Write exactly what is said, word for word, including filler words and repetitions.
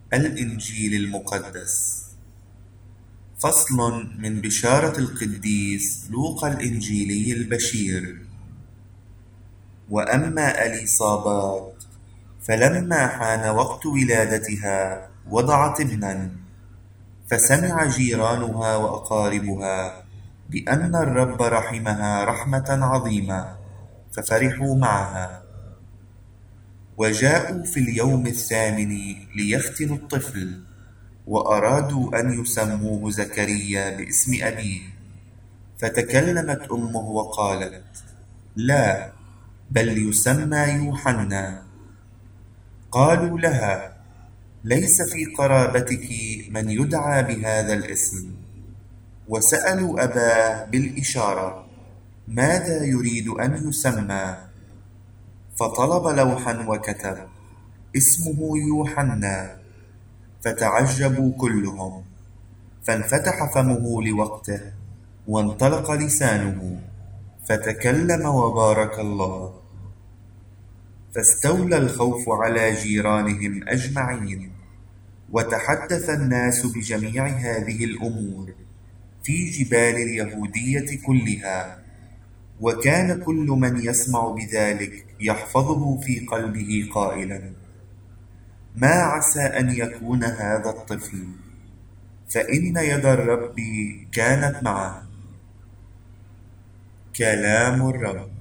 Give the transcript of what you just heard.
الإنجيل المقدس. فصل من بشارة القديس لوقا الإنجيلي البشير. وأما أليصابات فلما حان وقت ولادتها وضعت ابنا، فسمع جيرانها وأقاربها بأن الرب رحمها رحمة عظيمة، ففرحوا معها. وجاءوا في اليوم الثامن ليختنوا الطفل، وأرادوا أن يسموه زكريا باسم أبيه. فتكلمت أمه وقالت: لا، بل يسمى يوحنا. قالوا لها: ليس في قرابتك من يدعى بهذا الاسم. وسألوا أباه بالإشارة: ماذا يريد أن يسمى؟ فطلب لوحا وكتب: اسمه يوحنا. فتعجبوا كلهم، فانفتح فمه لوقته، وانطلق لسانه، فتكلم وبارك الله. فاستولى الخوف على جيرانهم أجمعين، وتحدث الناس بجميع هذه الأمور في جبال اليهودية كلها. وكان كل من يسمع بذلك يحفظه في قلبه قائلا: ما عسى أن يكون هذا الطفل؟ فإن يد الرب كانت معه. كلام الرب.